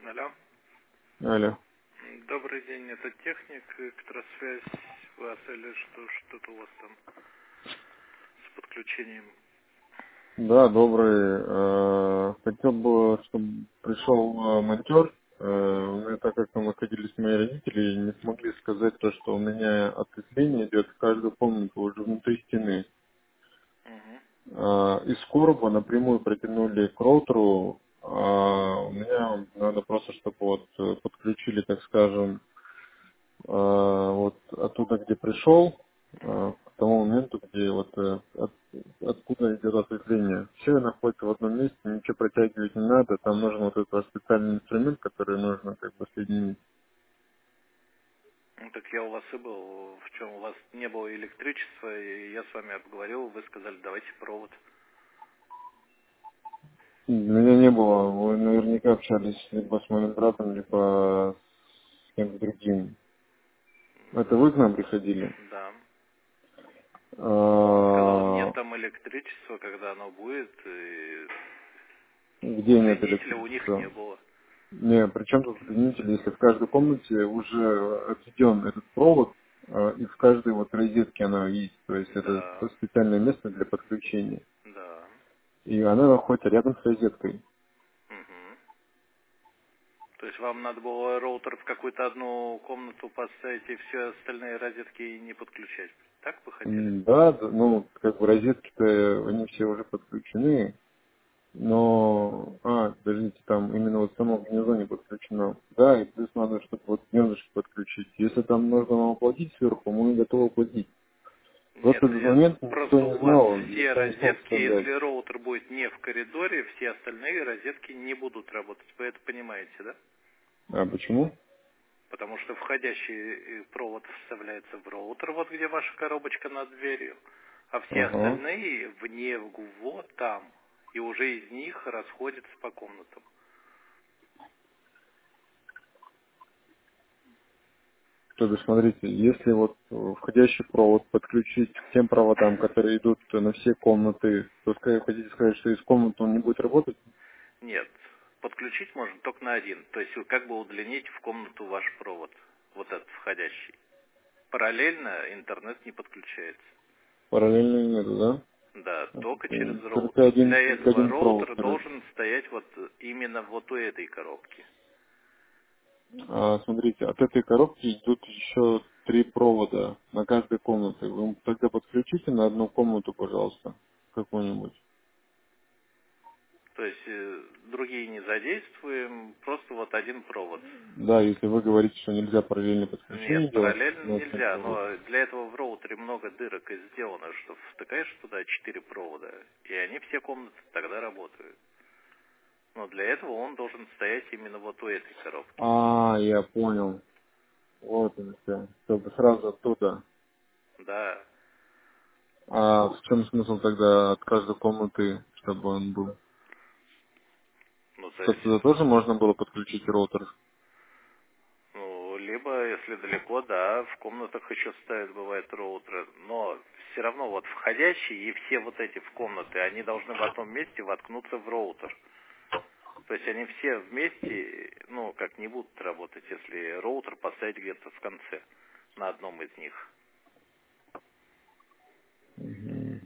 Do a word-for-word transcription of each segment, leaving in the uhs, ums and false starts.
Алло. Алло. Добрый день, это техник, электросвязь вас или что, что-то у вас там с подключением? Да, добрый. Э, Хотел бы, чтобы пришел э, монтер. Э, Угу, У меня, так как там находились мои родители, не смогли сказать то, что у меня ответвление идет в каждую комнату уже внутри стены. угу. Э, Из короба напрямую протянули к роутеру. А у меня надо просто, чтобы вот э, подключили, так скажем, э, вот оттуда, где пришел, э, к тому моменту, где вот э, от- откуда идет осветление. Все находится в одном месте, ничего протягивать не надо, там нужен вот этот специальный инструмент, который нужно как бы соединить. Ну, так я у вас и был, в чем у вас не было электричества, и я с вами обговорил, вы сказали, давайте провод. Меня не было, вы наверняка общались либо с моим братом, либо с кем-то другим. Это вы к нам приходили? Да. Сказал, нет А, там электричества, когда оно будет, и Где нет удлинителя у них не электричества? было. Не, причем тут удлинитель, если в каждой комнате уже отведен этот провод, э, и в каждой вот розетке она есть, то есть это Да, специальное место для подключения. да. И она находится рядом с розеткой. Угу. То есть вам надо было роутер в какую-то одну комнату поставить и все остальные розетки не подключать. Так вы хотели? М, Да, д- ну, как бы розетки-то, они все уже подключены, но, а, подождите, там именно вот само гнездо не подключено. Да, и плюс надо, чтобы вот гнездышко подключить. Если там нужно нам оплатить сверху, мы готовы оплатить. В Нет, этот э, момент никто просто не у вас знал, все никто не смог розетки, сказать. если роутер будет не в коридоре, все остальные розетки не будут работать. Вы это понимаете, да? А почему? Потому что входящий э, провод вставляется в роутер, вот где ваша коробочка над дверью, а все Ага. остальные вне, вот там, и уже из них расходятся по комнатам. То есть, смотрите, если вот э, входящий провод подключить к тем проводам, которые идут на все комнаты, то ска- хотите сказать, что из комнаты он не будет работать? Нет, подключить можно только на один, то есть вы как бы удлинить в комнату ваш провод, вот этот входящий. Параллельно интернет не подключается. Параллельно нету, да? Да, только через М, Только роутер. один, Для только этого один провод, роутер короче. должен стоять вот именно вот у этой коробки. А, смотрите, от этой коробки идут еще три провода на каждой комнате. Вы тогда подключите на одну комнату, пожалуйста, какую-нибудь. То есть э, другие не задействуем, просто вот один провод. Да, если вы говорите, что нельзя параллельное Нет, подключение делать параллельно на один нельзя, провод. но для этого в роутере много дырок и сделано, что втыкаешь туда четыре провода, и они все комнаты тогда работают. Но для этого он должен стоять именно вот у этой коробки. А, я понял. Вот он все. Чтобы сразу оттуда. Да. А в чем смысл тогда от каждой комнаты, чтобы он был? Ну, то Чтобы есть, туда тоже можно было подключить роутер? ну, либо, если далеко, да, в комнатах еще ставят, бывает, роутеры. Но все равно вот входящие и все вот эти в комнаты, они должны в одном месте воткнуться в роутер. То есть они все вместе, ну, как не будут работать, если роутер поставить где-то в конце, на одном из них. Мгм.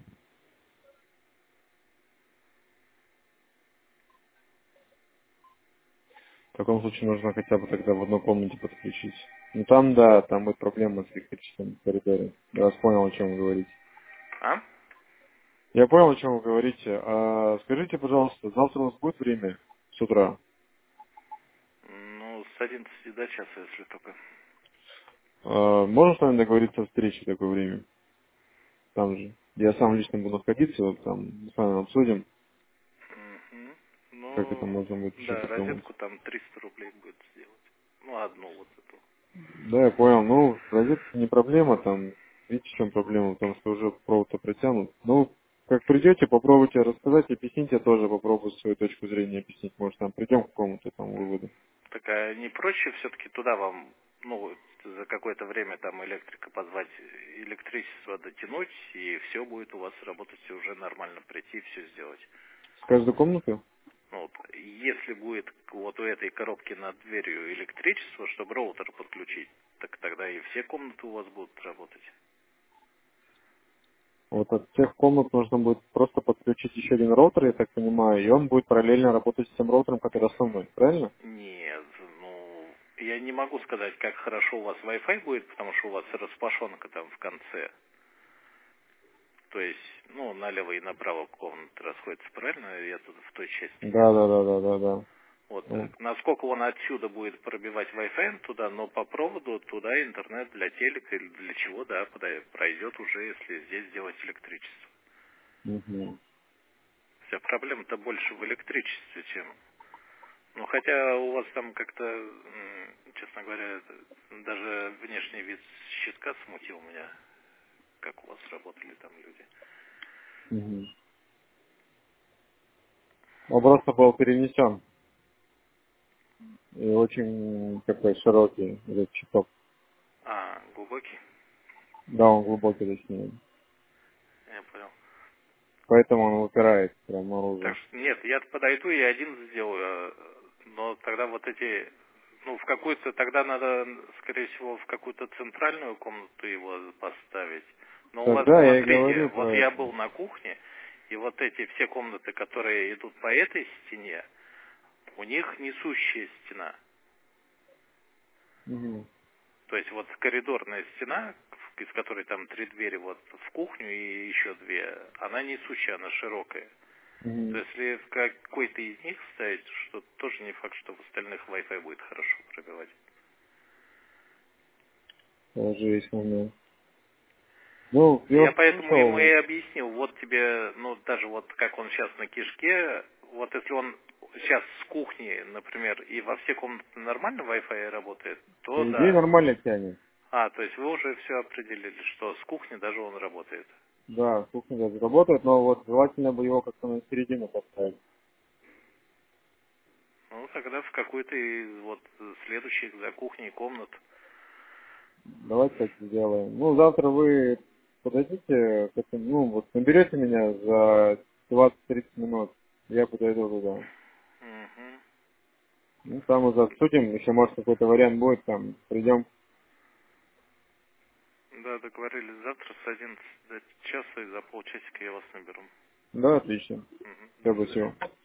В таком случае нужно хотя бы тогда в одной комнате подключить. Ну там, да, там будет проблема с электричеством в коридоре. Я вас понял, о чем вы говорите. А? Я понял, о чем вы говорите. А скажите, пожалуйста, завтра у вас будет время с утра? Ну, с одиннадцати до часа, если только. А, можно с вами договориться о встрече в такое время? Там же. Я сам лично буду находиться, вот там мы с вами обсудим, Мгм. как это Ну, можно будет еще да, придумать. розетку там триста рублей будет сделать. Ну, одну вот эту. Да, я понял. Ну, розетка не проблема, там, видите, в чем проблема, потому что уже провод-то притянут. Ну, как придете, попробуйте рассказать, объяснить, я тоже попробую свою точку зрения объяснить. Может, там придем к какому-то там выводу. Так а не проще все-таки туда вам, ну, вот за какое-то время там электрика позвать, электричество дотянуть, и все будет у вас работать, и уже нормально прийти и все сделать. В каждую комнату? Ну, вот, если будет вот у этой коробки над дверью электричество, чтобы роутер подключить, так тогда и все комнаты у вас будут работать. Вот от всех комнат нужно будет просто подключить еще один роутер, я так понимаю, и он будет параллельно работать с тем роутером, который основной, правильно? Нет, ну, я не могу сказать, как хорошо у вас Wi-Fi будет, потому что у вас распашонка там в конце. То есть, ну, налево и направо комнаты расходятся, правильно? Я тут в той части не Да, был. да, да, да, да, да. Вот, э, Ну, насколько он отсюда будет пробивать Wi-Fi туда, но по проводу туда интернет для телека или для чего, да, пода- пройдет уже, если здесь сделать электричество. мгм. Вся проблема-то больше в электричестве, чем... Ну, хотя у вас там как-то, м, честно говоря, это- даже внешний вид щитка смутил меня, как у вас работали там люди. Мгм. Он просто был перенесен. И очень такой широкий этот щиток. А, глубокий? Да, он глубокий, точнее. Я понял. Поэтому он выпирает прям Так наружу. что нет, я подойду и один сделаю, а, но тогда вот эти, ну, в какую-то, тогда надо, скорее всего, в какую-то центральную комнату его поставить. Но у вас, Тогда я и смотрите, говорю вот про я это. был на кухне, и вот эти все комнаты, которые идут по этой стене, у них несущая стена. Мгм. То есть вот коридорная стена, из которой там три двери вот в кухню и еще две, она несущая, она широкая. То Мгм. если в какой-то из них ставить, что тоже не факт, что в остальных Wi-Fi будет хорошо пробивать. Тоже есть момент. Ну, Я я поэтому ему и слышал, объяснил, вот тебе, ну даже вот как он сейчас на кишке, вот если он сейчас с кухни, например, и во все комнаты нормально Wi-Fi работает, то по идее да. нормально тянет. А, то есть вы уже все определили, что с кухни даже он работает. Да, кухня даже работает, но вот желательно бы его как-то на середину поставить. Ну, тогда в какой-то из вот следующих за кухней комнат. Давайте так сделаем. Ну, завтра вы подойдите, к этому, ну, вот наберете меня за двадцать-тридцать минут, я подойду туда. Угу. Ну, там уже обсудим, еще может какой-то вариант будет, там, придем. Да, договорились завтра с одиннадцати до часа и за полчасика я вас наберу. Да, отлично. Угу. Все, До свидания. спасибо.